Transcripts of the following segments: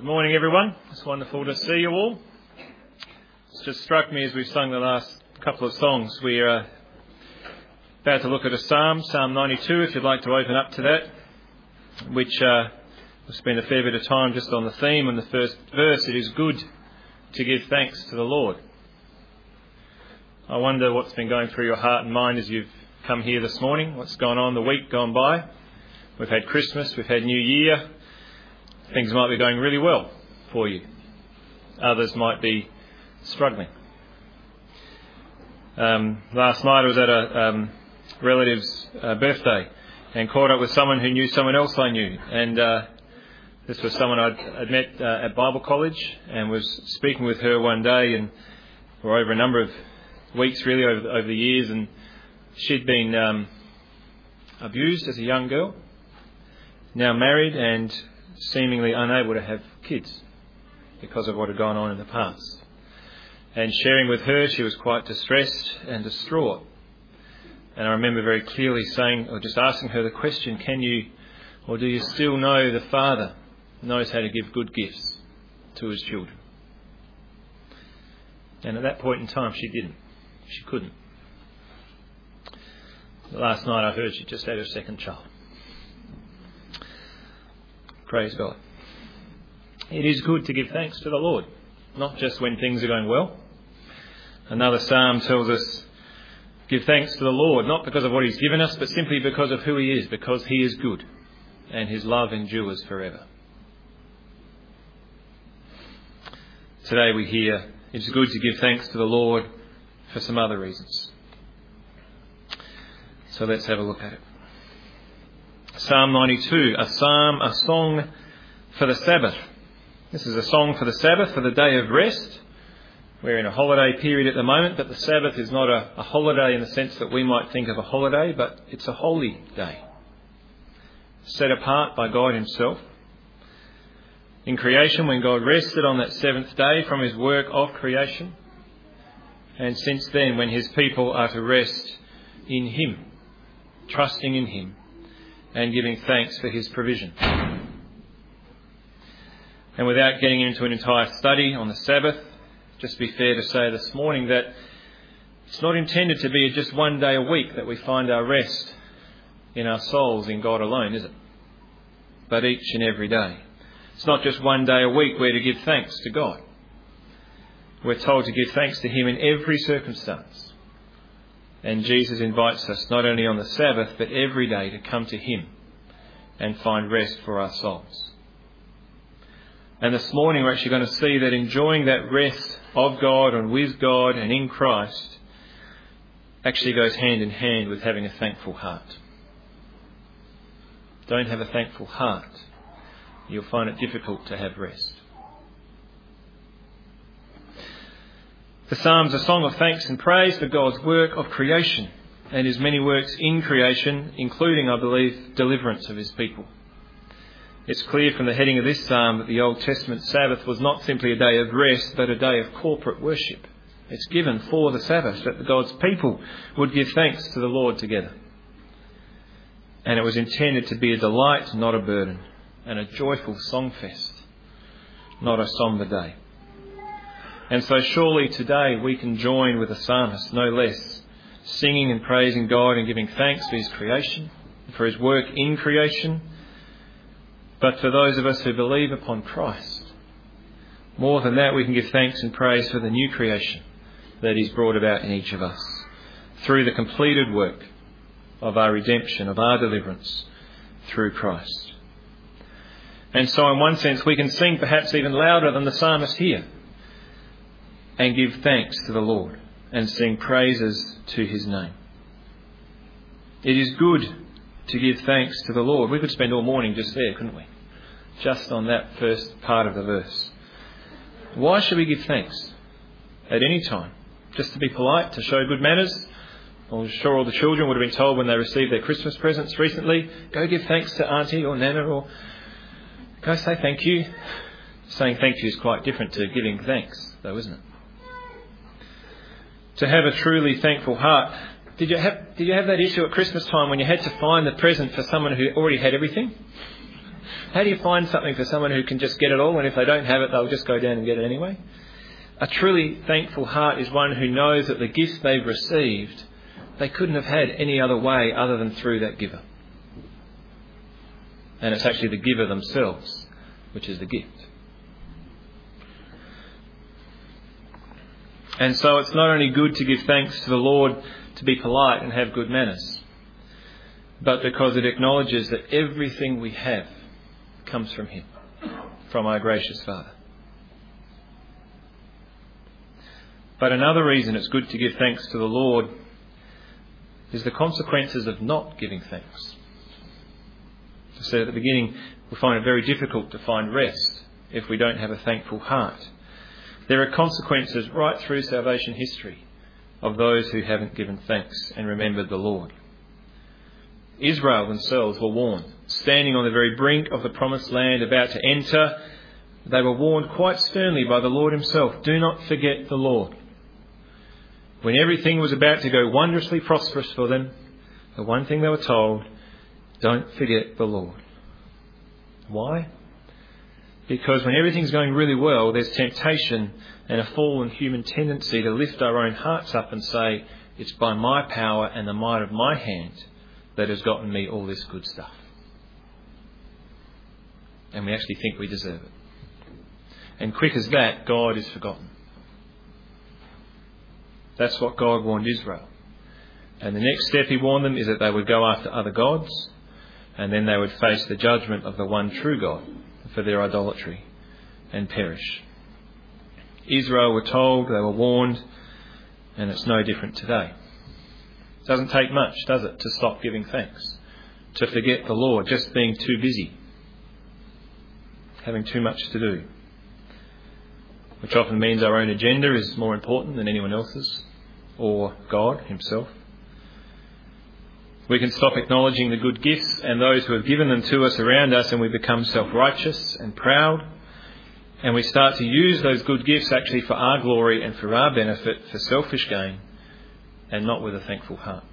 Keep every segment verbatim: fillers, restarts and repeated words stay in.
Good morning, everyone. It's wonderful to see you all. It's just struck me as we've sung the last couple of songs. We're uh, about to look at a psalm, Psalm ninety-two, if you'd like to open up to that, which uh, we'll spend a fair bit of time just on the theme and the first verse. It is good to give thanks to the Lord. I wonder what's been going through your heart and mind as you've come here this morning, what's gone on the week gone by. We've had Christmas, we've had New Year. Things might be going really well for you. Others might be struggling. Um, last night I was at a um, relative's uh, birthday and caught up with someone who knew someone else I knew. And uh, this was someone I'd, I'd met uh, at Bible college and was speaking with her one day, and for over a number of weeks really over, over the years, and she'd been um, abused as a young girl, now married and seemingly unable to have kids because of what had gone on in the past. And sharing with her, she was quite distressed and distraught. And I remember very clearly saying, or just asking her the question, can you, or do you still know the Father knows how to give good gifts to his children? And at that point in time, she didn't. She couldn't. Last night I heard she just had her second child. Praise God. It is good to give thanks to the Lord, not just when things are going well. Another psalm tells us, give thanks to the Lord, not because of what he's given us, but simply because of who he is, because he is good and his love endures forever. Today we hear it's good to give thanks to the Lord for some other reasons. So let's have a look at it. Psalm ninety-two, a psalm, a song for the Sabbath. This is a song for the Sabbath, for the day of rest. We're in a holiday period at the moment, but the Sabbath is not a, a holiday in the sense that we might think of a holiday, but it's a holy day, set apart by God himself. In creation, when God rested on that seventh day from his work of creation, and since then, when his people are to rest in him, trusting in him, and giving thanks for his provision. And without getting into an entire study on the Sabbath, just be fair to say this morning that it's not intended to be just one day a week that we find our rest in our souls in God alone, is it? But each and every day. It's not just one day a week we're to give thanks to God. We're told to give thanks to him in every circumstance. And Jesus invites us not only on the Sabbath, but every day to come to him and find rest for our souls. And this morning we're actually going to see that enjoying that rest of God and with God and in Christ actually goes hand in hand with having a thankful heart. Don't have a thankful heart, you'll find it difficult to have rest. The Psalm's a song of thanks and praise for God's work of creation and his many works in creation, including, I believe, deliverance of his people. It's clear from the heading of this psalm that the Old Testament Sabbath was not simply a day of rest, but a day of corporate worship. It's given for the Sabbath that God's people would give thanks to the Lord together. And it was intended to be a delight, not a burden, and a joyful songfest, not a sombre day. And so surely today we can join with the psalmist, no less, singing and praising God and giving thanks for his creation, for his work in creation. But for those of us who believe upon Christ, more than that, we can give thanks and praise for the new creation that he's brought about in each of us through the completed work of our redemption, of our deliverance through Christ. And so in one sense we can sing perhaps even louder than the psalmist here, and give thanks to the Lord and sing praises to his name. It is good to give thanks to the Lord. We could spend all morning just there, couldn't we? Just on that first part of the verse. Why should we give thanks at any time? Just to be polite, to show good manners? I'm sure all the children would have been told when they received their Christmas presents recently, go give thanks to Auntie or Nana, or go say thank you. Saying thank you is quite different to giving thanks, though, isn't it? To have a truly thankful heart. Did you have did you have that issue at Christmas time when you had to find the present for someone who already had everything? How do you find something for someone who can just get it all, and if they don't have it, they'll just go down and get it anyway? A truly thankful heart is one who knows that the gifts they've received, they couldn't have had any other way other than through that giver. And it's actually the giver themselves, which is the gift. And so it's not only good to give thanks to the Lord to be polite and have good manners, but because it acknowledges that everything we have comes from Him, from our gracious Father. But another reason it's good to give thanks to the Lord is the consequences of not giving thanks. As I said at the beginning, we find it very difficult to find rest if we don't have a thankful heart. There are consequences right through salvation history of those who haven't given thanks and remembered the Lord. Israel themselves were warned. Standing on the very brink of the promised land, about to enter, they were warned quite sternly by the Lord Himself, do not forget the Lord. When everything was about to go wondrously prosperous for them, the one thing they were told, don't forget the Lord. Why? Because when everything's going really well, there's temptation and a fallen human tendency to lift our own hearts up and say, it's by my power and the might of my hand that has gotten me all this good stuff. And we actually think we deserve it. And quick as that, God is forgotten. That's what God warned Israel. And the next step He warned them is that they would go after other gods, and then they would face the judgment of the one true God for their idolatry and perish. Israel were told, they were warned, and it's no different today. It doesn't take much, does it, to stop giving thanks, to forget the Lord, just being too busy, having too much to do, which often means our own agenda is more important than anyone else's, or God Himself. We can stop acknowledging the good gifts and those who have given them to us around us, and we become self-righteous and proud, and we start to use those good gifts actually for our glory and for our benefit, for selfish gain, and not with a thankful heart.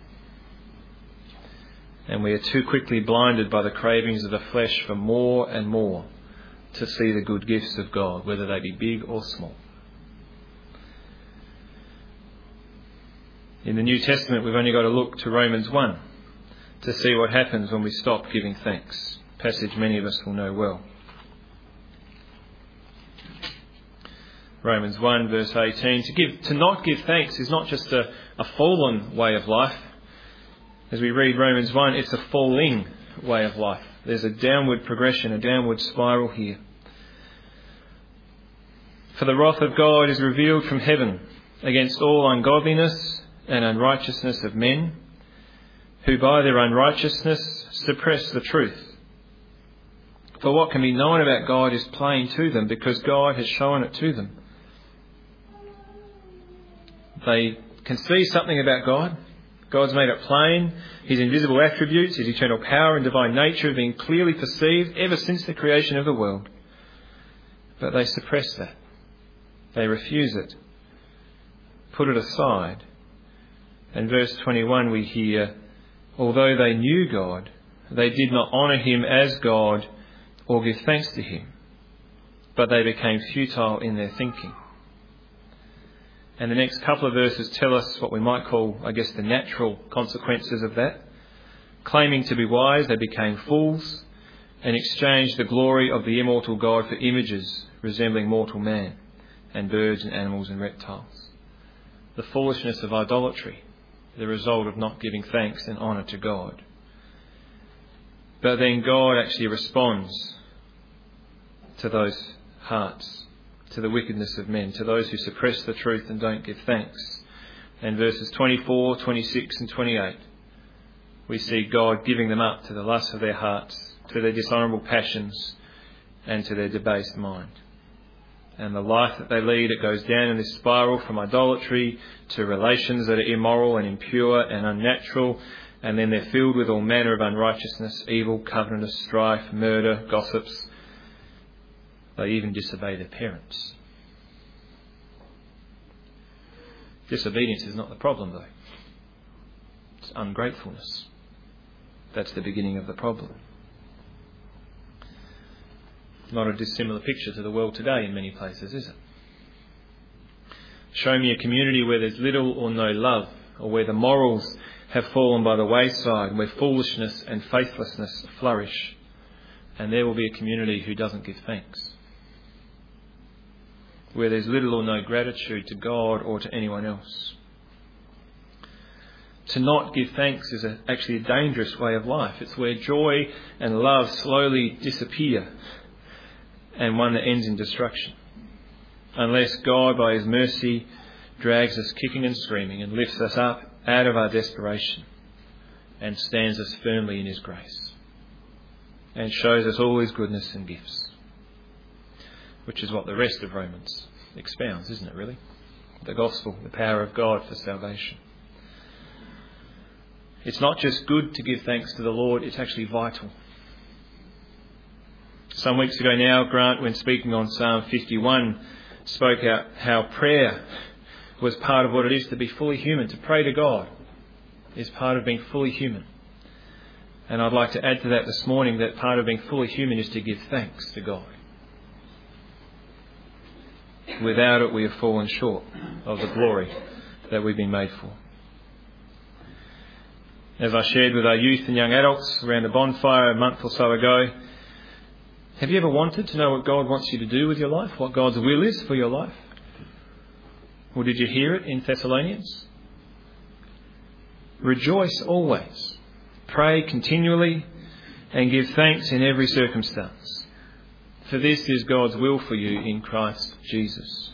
And we are too quickly blinded by the cravings of the flesh for more and more to see the good gifts of God, whether they be big or small. In the New Testament, we've only got to look to Romans one to see what happens when we stop giving thanks. A passage many of us will know well. Romans one verse eighteen. To give, to not give thanks is not just a, a fallen way of life. As we read Romans one, it's a falling way of life. There's a downward progression, a downward spiral here. For the wrath of God is revealed from heaven against all ungodliness and unrighteousness of men, who by their unrighteousness suppress the truth. For what can be known about God is plain to them, because God has shown it to them. They can see something about God. God's made it plain. His invisible attributes, His eternal power and divine nature have been clearly perceived ever since the creation of the world. But they suppress that. They refuse it. Put it aside. In verse twenty-one we hear, although they knew God, they did not honour Him as God or give thanks to Him, but they became futile in their thinking. And the next couple of verses tell us what we might call, I guess, the natural consequences of that. Claiming to be wise, they became fools and exchanged the glory of the immortal God for images resembling mortal man and birds and animals and reptiles. The foolishness of idolatry, the result of not giving thanks and honour to God. But then God actually responds to those hearts, to the wickedness of men, to those who suppress the truth and don't give thanks. And verses twenty-four, twenty-six and twenty-eight, we see God giving them up to the lust of their hearts, to their dishonourable passions and to their debased mind. And the life that they lead, it goes down in this spiral from idolatry to relations that are immoral and impure and unnatural, and then they're filled with all manner of unrighteousness, evil, covetous, strife, murder, gossips. They even disobey their parents. Disobedience is not the problem, though. It's ungratefulness. That's the beginning of the problem. Not a dissimilar picture to the world today in many places, is it? Show me a community where there's little or no love, or where the morals have fallen by the wayside, where foolishness and faithlessness flourish, and there will be a community who doesn't give thanks. Where there's little or no gratitude to God or to anyone else. To not give thanks is a, actually a dangerous way of life. It's where joy and love slowly disappear, and one that ends in destruction. Unless God, by His mercy, drags us kicking and screaming and lifts us up out of our desperation and stands us firmly in His grace and shows us all His goodness and gifts. Which is what the rest of Romans expounds, isn't it, really? The gospel, the power of God for salvation. It's not just good to give thanks to the Lord, it's actually vital. Some weeks ago now, Grant, when speaking on Psalm fifty-one, spoke out how prayer was part of what it is to be fully human. To pray to God is part of being fully human. And I'd like to add to that this morning that part of being fully human is to give thanks to God. Without it, we have fallen short of the glory that we've been made for. As I shared with our youth and young adults around a bonfire a month or so ago, have you ever wanted to know what God wants you to do with your life? What God's will is for your life? Or did you hear it in Thessalonians? Rejoice always. Pray continually and give thanks in every circumstance. For this is God's will for you in Christ Jesus.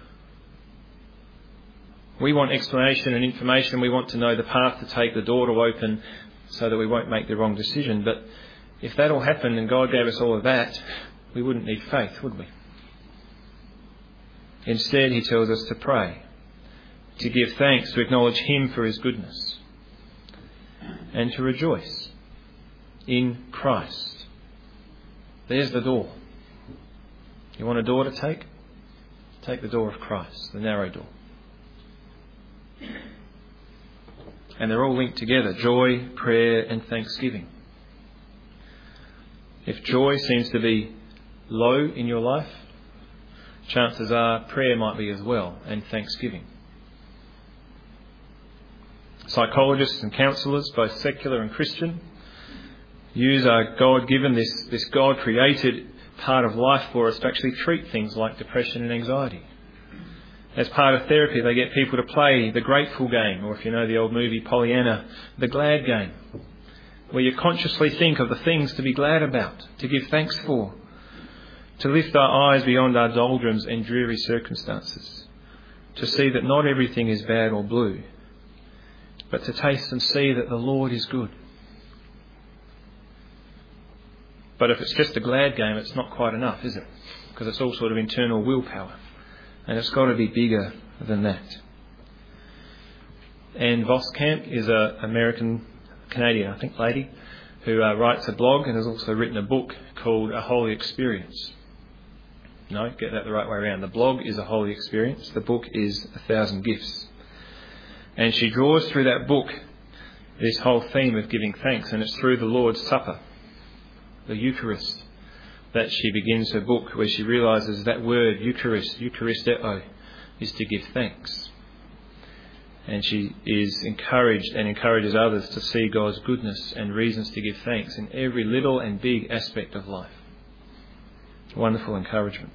We want explanation and information. We want to know the path to take, the door to open, so that we won't make the wrong decision. But if that all happened and God gave us all of that, we wouldn't need faith, would we? Instead, He tells us to pray, to give thanks, to acknowledge Him for His goodness, and to rejoice in Christ. There's the door. You want a door to take? Take the door of Christ, the narrow door. And they're all linked together, joy, prayer and thanksgiving. If joy seems to be low in your life, chances are prayer might be as well, and thanksgiving. Psychologists and counsellors, both secular and Christian, use our God-given, this, this God-created part of life for us to actually treat things like depression and anxiety. As part of therapy, they get people to play the grateful game, or if you know the old movie Pollyanna, the glad game, where you consciously think of the things to be glad about, to give thanks for, to lift our eyes beyond our doldrums and dreary circumstances, to see that not everything is bad or blue, but to taste and see that the Lord is good. But if it's just a glad game, it's not quite enough, is it? Because it's all sort of internal willpower. And it's got to be bigger than that. Anne Voskamp is an American, Canadian, I think, lady, who uh, writes a blog and has also written a book called A Holy Experience. No, get that the right way around. The blog is A Holy Experience. The book is A Thousand Gifts. And she draws through that book this whole theme of giving thanks, and it's through the Lord's Supper, the Eucharist, that she begins her book, where she realises that word, Eucharist, Eucharisteo, is to give thanks. And she is encouraged and encourages others to see God's goodness and reasons to give thanks in every little and big aspect of life. Wonderful encouragement.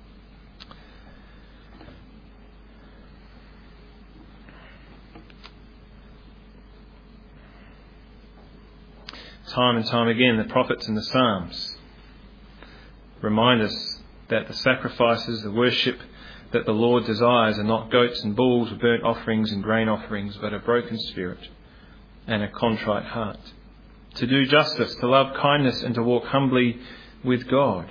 Time and time again, the prophets and the Psalms remind us that the sacrifices, the worship that the Lord desires are not goats and bulls, burnt offerings and grain offerings, but a broken spirit and a contrite heart. To do justice, to love kindness and to walk humbly with God.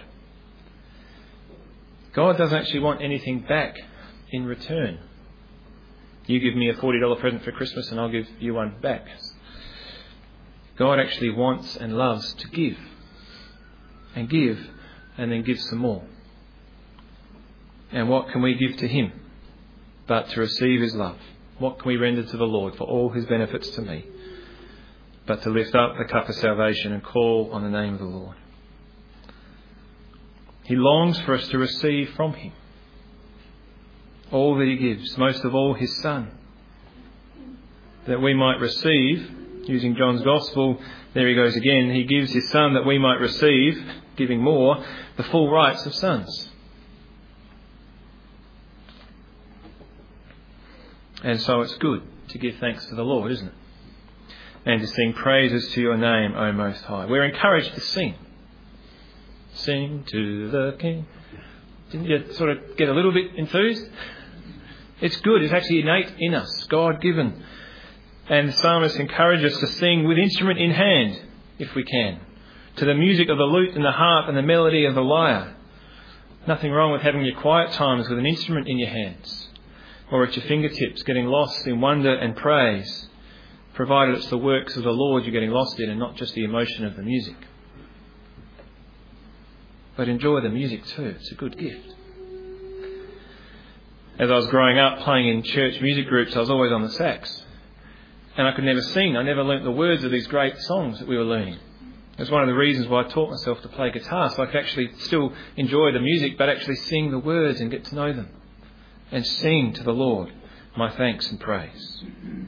God doesn't actually want anything back in return. You give me a forty dollars present for Christmas and I'll give you one back. God actually wants and loves to give and give and then give some more. And what can we give to Him but to receive His love? What can we render to the Lord for all His benefits to me but to lift up the cup of salvation and call on the name of the Lord? He longs for us to receive from him all that he gives, most of all his Son, that we might receive, using John's Gospel, there he goes again, he gives his Son that we might receive, giving more, the full rights of sons. And so it's good to give thanks to the Lord, isn't it? And to sing praises to your name, O Most High. We're encouraged to sing. Sing to the King. Didn't you sort of get a little bit enthused? It's good. It's actually innate in us, God-given. And the psalmist encourages us to sing with instrument in hand, if we can, to the music of the lute and the harp and the melody of the lyre. Nothing wrong with having your quiet times with an instrument in your hands or at your fingertips, getting lost in wonder and praise, provided it's the works of the Lord you're getting lost in and not just the emotion of the music. But enjoy the music too. It's a good gift. As I was growing up playing in church music groups, I was always on the sax. And I could never sing. I never learnt the words of these great songs that we were learning. It's one of the reasons why I taught myself to play guitar, so I could actually still enjoy the music, but actually sing the words and get to know them. And sing to the Lord my thanks and praise.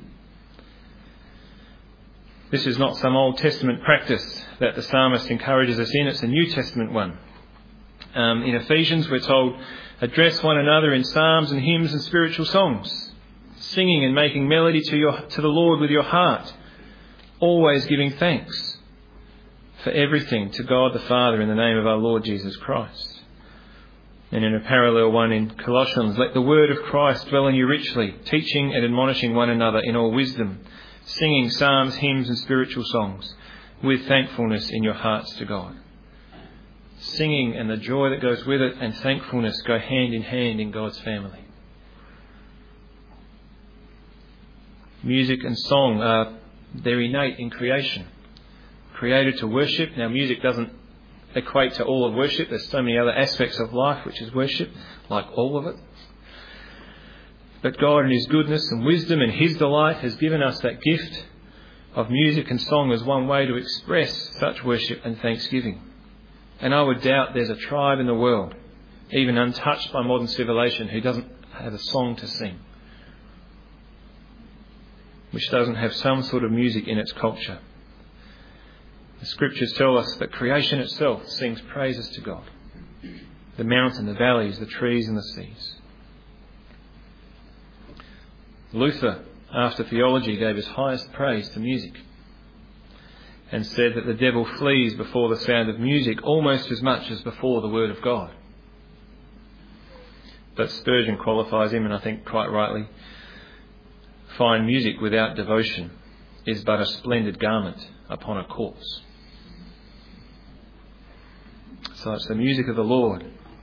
This is not some Old Testament practice that the psalmist encourages us in. It's a New Testament one. Um, in Ephesians, we're told, address one another in psalms and hymns and spiritual songs, singing and making melody to your to the Lord with your heart, always giving thanks for everything to God the Father in the name of our Lord Jesus Christ. And in a parallel one in Colossians, let the word of Christ dwell in you richly, teaching and admonishing one another in all wisdom, singing psalms, hymns and spiritual songs with thankfulness in your hearts to God. Singing and the joy that goes with it and thankfulness go hand in hand in God's family. Music and song are they're innate in creation. Created to worship. Now music doesn't equate to all of worship. There's so many other aspects of life which is worship, like all of it. But God in his goodness and wisdom and his delight has given us that gift of music and song as one way to express such worship and thanksgiving. And I would doubt there's a tribe in the world, even untouched by modern civilization, who doesn't have a song to sing, which doesn't have some sort of music in its culture. The scriptures tell us that creation itself sings praises to God. The mountain, the valleys, the trees and the seas. Luther, after theology, gave his highest praise to music and said that the devil flees before the sound of music almost as much as before the word of God. But Spurgeon qualifies him, and I think quite rightly, fine music without devotion is but a splendid garment upon a corpse. So it's the music of the Lord.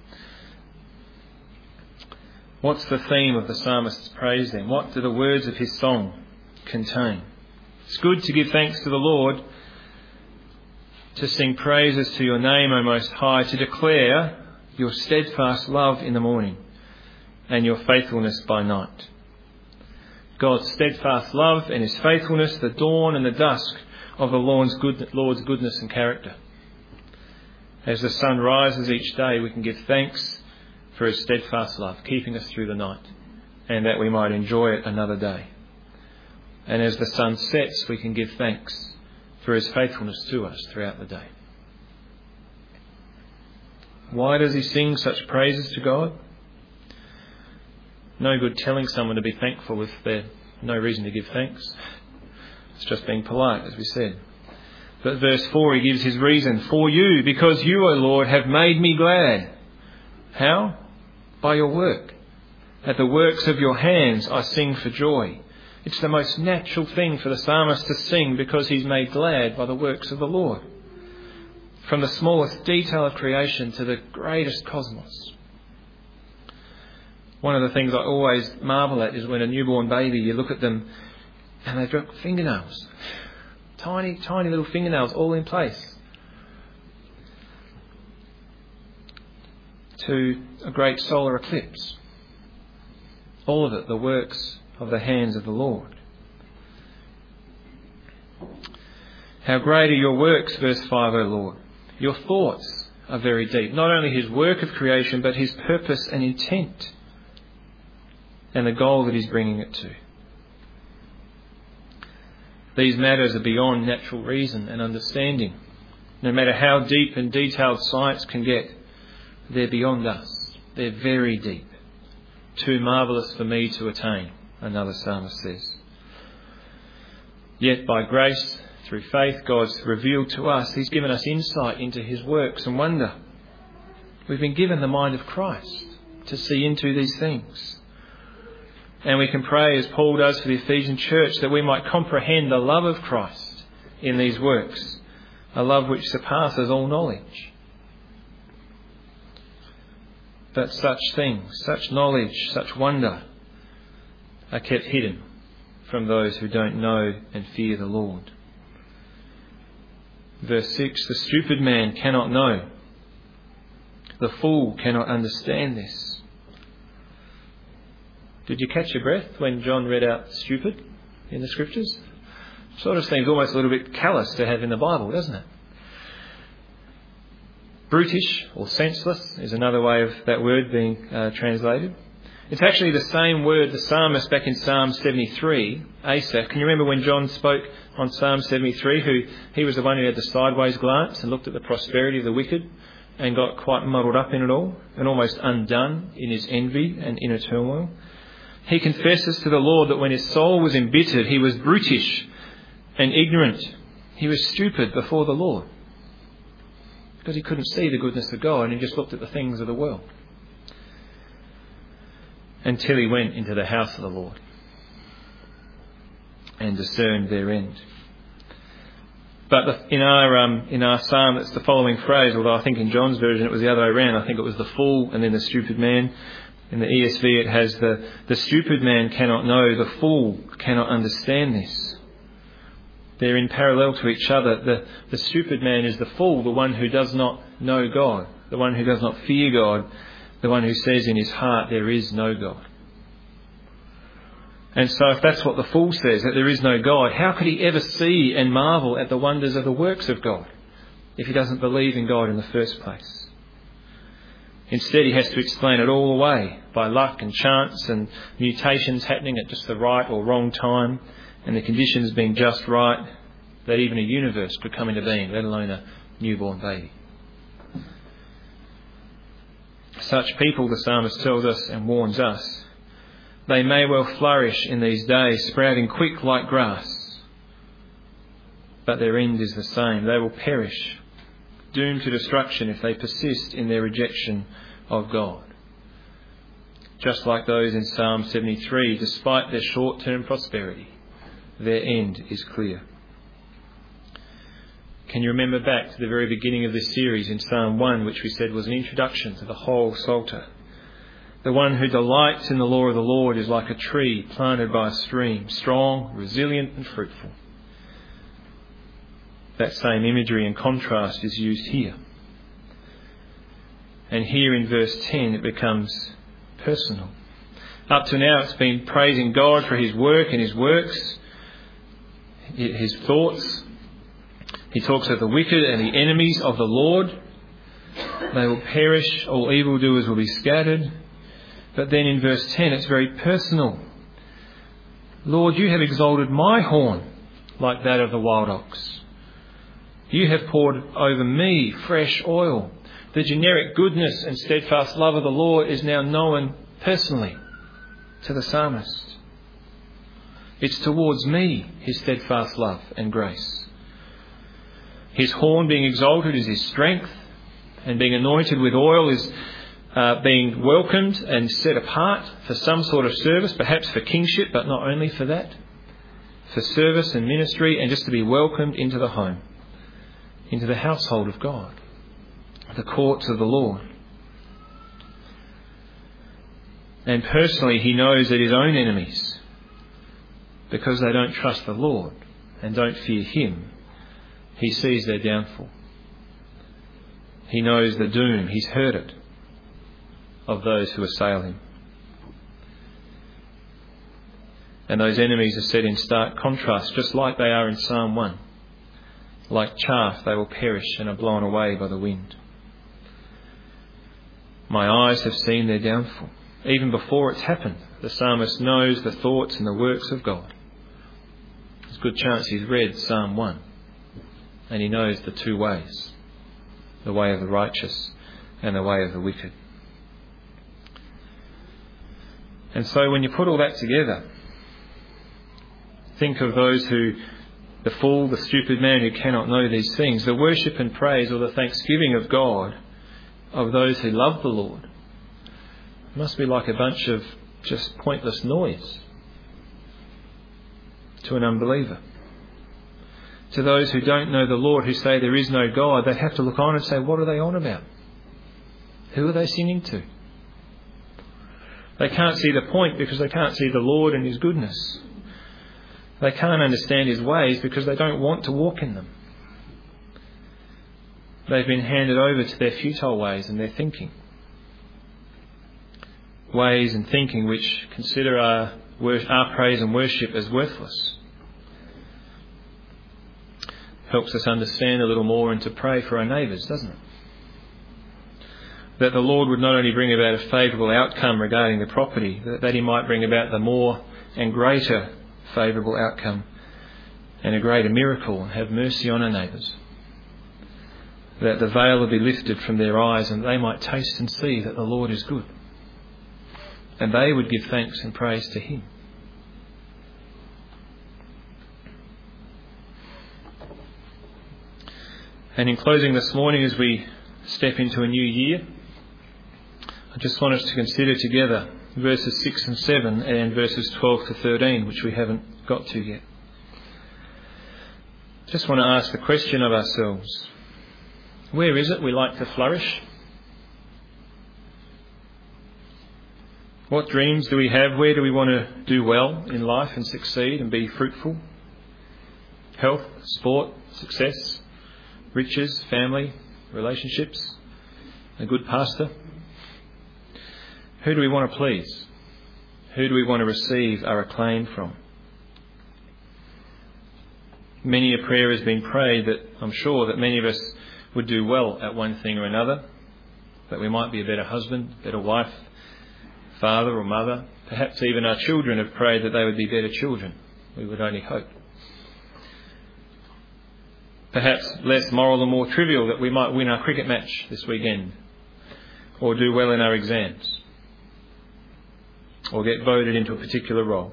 What's the theme of the psalmist's praise then? What do the words of his song contain? It's good to give thanks to the Lord, to sing praises to your name, O Most High, to declare your steadfast love in the morning and your faithfulness by night. God's steadfast love and his faithfulness, the dawn and the dusk of the Lord's goodness and character. As the sun rises each day, we can give thanks for his steadfast love, keeping us through the night, and that we might enjoy it another day. And as the sun sets, we can give thanks for his faithfulness to us throughout the day. Why does he sing such praises to God? No good telling someone to be thankful if there's no reason to give thanks. It's just being polite, as we said. But verse four, he gives his reason. For you, because you, O Lord, have made me glad. How? By your work. At the works of your hands I sing for joy. It's the most natural thing for the psalmist to sing because he's made glad by the works of the Lord. From the smallest detail of creation to the greatest cosmos. One of the things I always marvel at is when a newborn baby, you look at them and they've got fingernails. Tiny, tiny little fingernails all in place. To a great solar eclipse. All of it, the works of the hands of the Lord. How great are your works, verse five, O Lord. Your thoughts are very deep. Not only his work of creation, but his purpose and intent and the goal that he's bringing it to. These matters are beyond natural reason and understanding. No matter how deep and detailed science can get, they're beyond us. They're very deep. Too marvellous for me to attain, another psalmist says. Yet by grace, through faith, God's revealed to us. He's given us insight into his works and wonder. We've been given the mind of Christ to see into these things. And we can pray, as Paul does for the Ephesian church, that we might comprehend the love of Christ in these works, a love which surpasses all knowledge. But such things, such knowledge, such wonder are kept hidden from those who don't know and fear the Lord. Verse six, the stupid man cannot know. The fool cannot understand this. Did you catch your breath when John read out stupid in the scriptures? Sort of seems almost a little bit callous to have in the Bible, doesn't it? Brutish or senseless is another way of that word being uh, translated. It's actually the same word the psalmist back in Psalm seventy-three, Asaph. Can you remember when John spoke on Psalm seventy-three, who he was the one who had the sideways glance and looked at the prosperity of the wicked and got quite muddled up in it all and almost undone in his envy and inner turmoil? He confesses to the Lord that when his soul was embittered, he was brutish and ignorant. He was stupid before the Lord because he couldn't see the goodness of God and he just looked at the things of the world. Until he went into the house of the Lord and discerned their end. But the, in our um, in our psalm, it's the following phrase, although I think in John's version it was the other way around. I think it was the fool and then the stupid man. In the E S V it has the, the stupid man cannot know, the fool cannot understand this. They're in parallel to each other. The, the stupid man is the fool, the one who does not know God, the one who does not fear God, the one who says in his heart there is no God. And so if that's what the fool says, that there is no God, how could he ever see and marvel at the wonders of the works of God if he doesn't believe in God in the first place? Instead, he has to explain it all away by luck and chance and mutations happening at just the right or wrong time and the conditions being just right that even a universe could come into being, let alone a newborn baby. Such people, the psalmist tells us and warns us, they may well flourish in these days, sprouting quick like grass, but their end is the same. They will perish, doomed to destruction if they persist in their rejection of God. Just like those in Psalm seventy-three, despite their short-term prosperity, their end is clear. Can you remember back to the very beginning of this series in Psalm one, which we said was an introduction to the whole Psalter? The one who delights in the law of the Lord is like a tree planted by a stream, strong, resilient and fruitful. That same imagery and contrast is used here. And here in verse ten it becomes personal. Up to now it's been praising God for his work and his works, his thoughts. He talks of the wicked and the enemies of the Lord. They will perish, all evildoers will be scattered. But then in verse ten it's very personal. Lord, you have exalted my horn like that of the wild ox. You have poured over me fresh oil. The generic goodness and steadfast love of the Lord is now known personally to the psalmist. It's towards me, his steadfast love and grace. His horn being exalted is his strength, and being anointed with oil is uh, being welcomed and set apart for some sort of service, perhaps for kingship, but not only for that, for service and ministry, and just to be welcomed into the home, into the household of God, the courts of the Lord. And personally, he knows that his own enemies, because they don't trust the Lord and don't fear him, he sees their downfall. He knows the doom, he's heard it, of those who assail him. And those enemies are set in stark contrast, just like they are in Psalm one. Like chaff, they will perish and are blown away by the wind. My eyes have seen their downfall. Even before it's happened, the psalmist knows the thoughts and the works of God. There's a good chance he's read Psalm one, and he knows the two ways, the way of the righteous and the way of the wicked. And so when you put all that together, think of those who, the fool, the stupid man who cannot know these things, the worship and praise or the thanksgiving of God of those who love the Lord must be like a bunch of just pointless noise to an unbeliever. To those who don't know the Lord, who say there is no God, they have to look on and say, what are they on about? Who are they singing to? They can't see the point because they can't see the Lord and His goodness. They can't understand His ways because they don't want to walk in them. They've been handed over to their futile ways and their thinking. Ways and thinking which consider our, our praise and worship as worthless. Helps us understand a little more and to pray for our neighbours, doesn't it? That the Lord would not only bring about a favourable outcome regarding the property, that, that He might bring about the more and greater favourable outcome and a greater miracle and have mercy on our neighbours. That the veil would be lifted from their eyes and they might taste and see that the Lord is good. And they would give thanks and praise to Him. And in closing this morning, as we step into a new year, I just want us to consider together verses six and seven and verses twelve to thirteen, which we haven't got to yet. Just want to ask the question of ourselves. Where is it we like to flourish? What dreams do we have? Where do we want to do well in life and succeed and be fruitful? Health, sport, success, riches, family, relationships, a good pastor. Who do we want to please? Who do we want to receive our acclaim from? Many a prayer has been prayed that I'm sure that many of us would do well at one thing or another, that we might be a better husband, better wife, father or mother. Perhaps even our children have prayed that they would be better children. We would only hope. Perhaps less moral and more trivial, that we might win our cricket match this weekend, or do well in our exams, or get voted into a particular role.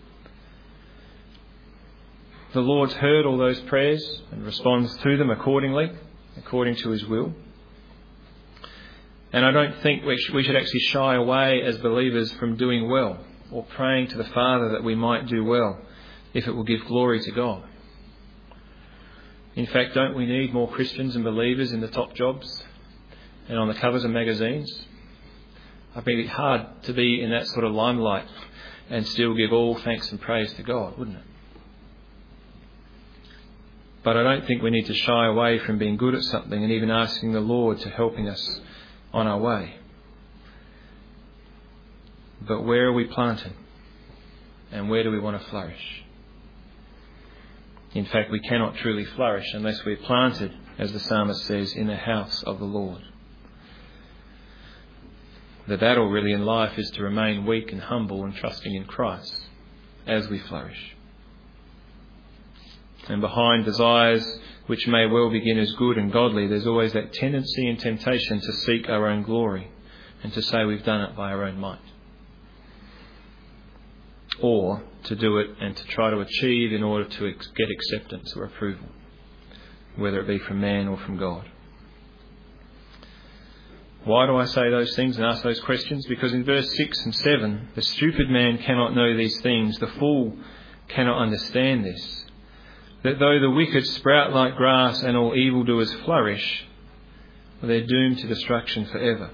The Lord's heard all those prayers and responds to them accordingly, according to His will. And I don't think we should actually shy away as believers from doing well or praying to the Father that we might do well if it will give glory to God. In fact, don't we need more Christians and believers in the top jobs and on the covers of magazines? I think it's hard to be in that sort of limelight and still give all thanks and praise to God, wouldn't it? But I don't think we need to shy away from being good at something and even asking the Lord to helping us on our way. But where are we planted? And where do we want to flourish? In fact, we cannot truly flourish unless we're planted, as the psalmist says, in the house of the Lord. The battle really in life is to remain weak and humble and trusting in Christ as we flourish. And behind desires which may well begin as good and godly, there's always that tendency and temptation to seek our own glory and to say we've done it by our own might. Or to do it and to try to achieve in order to ex- get acceptance or approval, whether it be from man or from God. Why do I say those things and ask those questions? Because in verse six and seven, the stupid man cannot know these things, the fool cannot understand this. That though the wicked sprout like grass and all evildoers flourish, they're doomed to destruction forever.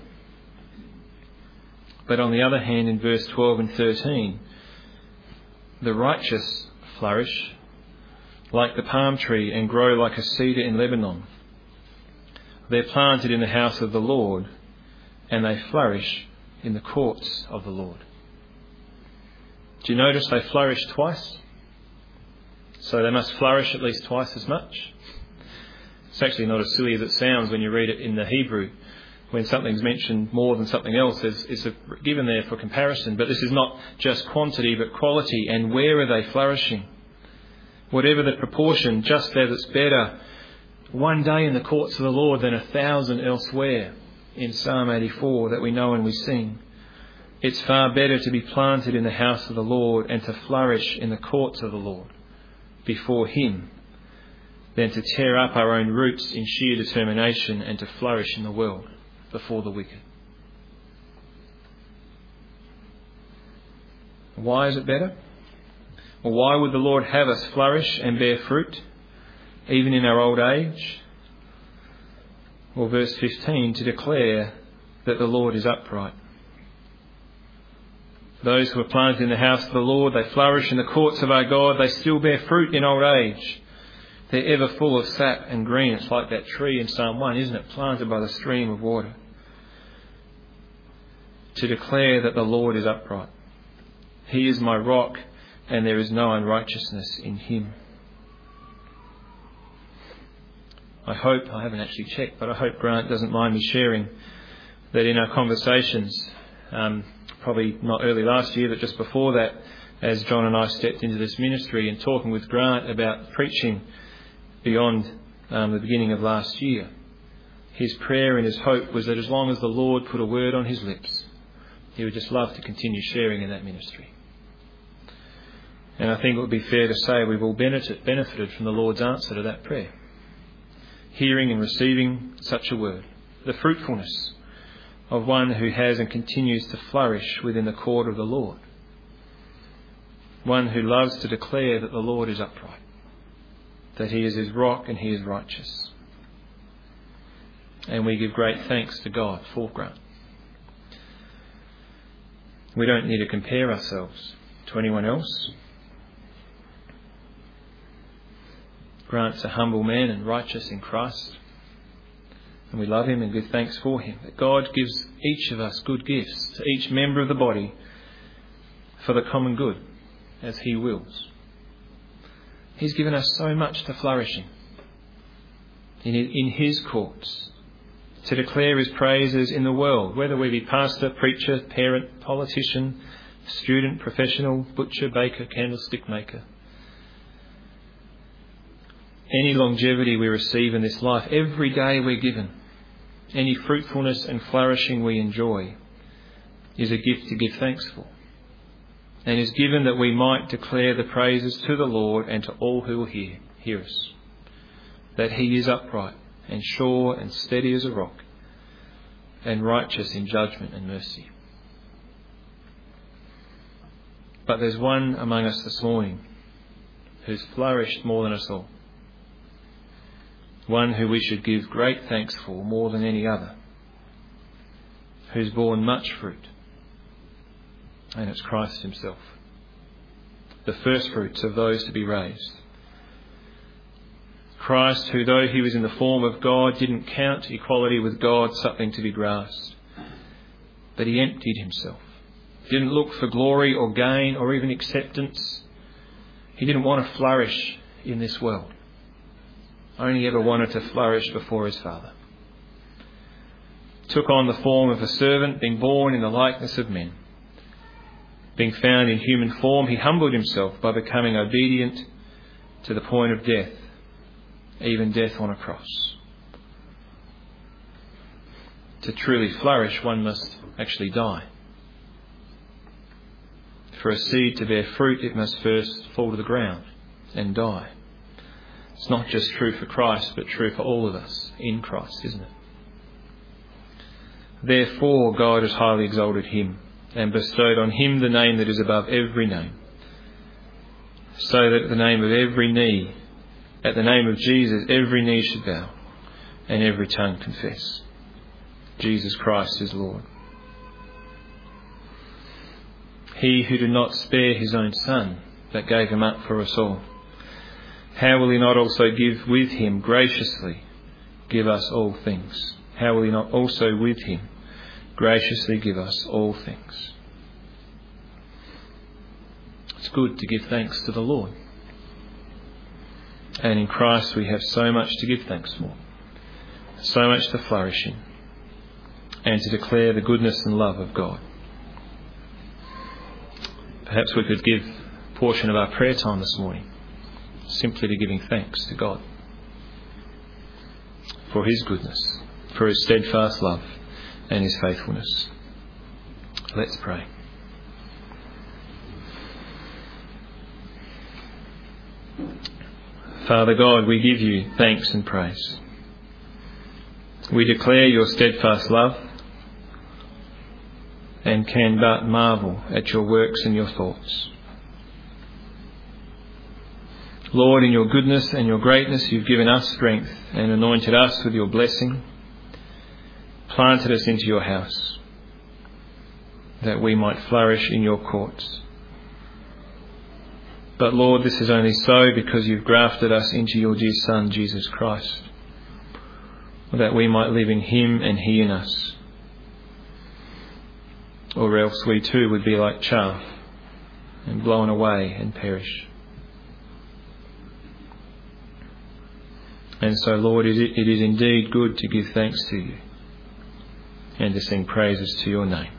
But on the other hand, in verse twelve and thirteen, the righteous flourish like the palm tree and grow like a cedar in Lebanon. They're planted in the house of the Lord, and they flourish in the courts of the Lord. Do you notice they flourish twice? So they must flourish at least twice as much. It's actually not as silly as it sounds when you read it in the Hebrew. when something's mentioned more than something else, it's, it's a, given there for comparison. But this is not just quantity, but quality. And where are they flourishing? Whatever the proportion, just as it's better one day in the courts of the Lord than a thousand elsewhere, in Psalm eighty-four that we know and we sing. It's far better to be planted in the house of the Lord and to flourish in the courts of the Lord before Him than to tear up our own roots in sheer determination and to flourish in the world before the wicked. Why is it better? Well, why would the Lord have us flourish and bear fruit, even in our old age? Well, verse fifteen, to declare that the Lord is upright. Those who are planted in the house of the Lord, they flourish in the courts of our God, they still bear fruit in old age. They're ever full of sap and green. It's like that tree in Psalm one, isn't it? Planted by the stream of water. To declare that the Lord is upright. He is my rock, and there is no unrighteousness in Him. I hope, I haven't actually checked, but I hope Grant doesn't mind me sharing that in our conversations, um, probably not early last year, but just before that, as John and I stepped into this ministry and talking with Grant about preaching beyond um, the beginning of last year, his prayer and his hope was that as long as the Lord put a word on his lips, he would just love to continue sharing in that ministry. And I think it would be fair to say we've all benefited, benefited from the Lord's answer to that prayer. Hearing and receiving such a word. The fruitfulness of one who has and continues to flourish within the court of the Lord. One who loves to declare that the Lord is upright. That He is His rock and He is righteous. And we give great thanks to God for Grant. We don't need to compare ourselves to anyone else. Grant's a humble man and righteous in Christ. And we love him and give thanks for him. That God gives each of us good gifts to each member of the body for the common good, as He wills. He's given us so much to flourish in, in His courts, to declare His praises in the world, whether we be pastor, preacher, parent, politician, student, professional, butcher, baker, candlestick maker. Any longevity we receive in this life, every day we're given, any fruitfulness and flourishing we enjoy, is a gift to give thanks for, and is given that we might declare the praises to the Lord and to all who will hear, hear us, that He is upright and sure and steady as a rock, and righteous in judgment and mercy. But there's one among us this morning who's flourished more than us all. One who we should give great thanks for more than any other, who's borne much fruit, and it's Christ Himself, the first fruits of those to be raised. Christ, who though He was in the form of God, didn't count equality with God something to be grasped, but He emptied Himself. He didn't look for glory or gain or even acceptance. He didn't want to flourish in this world. Only ever wanted to flourish before His Father. Took on the form of a servant, being born in the likeness of men. Being found in human form, He humbled Himself by becoming obedient to the point of death, even death on a cross. To truly flourish, one must actually die. For a seed to bear fruit, it must first fall to the ground and die. It's not just true for Christ, but true for all of us in Christ, isn't it? Therefore, God has highly exalted Him and bestowed on Him the name that is above every name, so that at the name of every knee, at the name of Jesus, every knee should bow and every tongue confess Jesus Christ is Lord. He who did not spare His own Son, but gave Him up for us all, how will He not also give with Him graciously give us all things? How will He not also with Him graciously give us all things? It's good to give thanks to the Lord. And in Christ we have so much to give thanks for, so much to flourish in. and to declare the goodness and love of God. Perhaps we could give a portion of our prayer time this morning simply to giving thanks to God for his goodness, for his steadfast love and his faithfulness. Let's pray. Father God, we give you thanks and praise. We declare your steadfast love and can but marvel at your works and your thoughts. Lord, in your goodness and your greatness, you've given us strength and anointed us with your blessing, planted us into your house, that we might flourish in your courts. But Lord, this is only so because you've grafted us into your dear Son, Jesus Christ, that we might live in him and he in us. Or else we too would be like chaff and blown away and perish. And so, Lord, it is indeed good to give thanks to you and to sing praises to your name.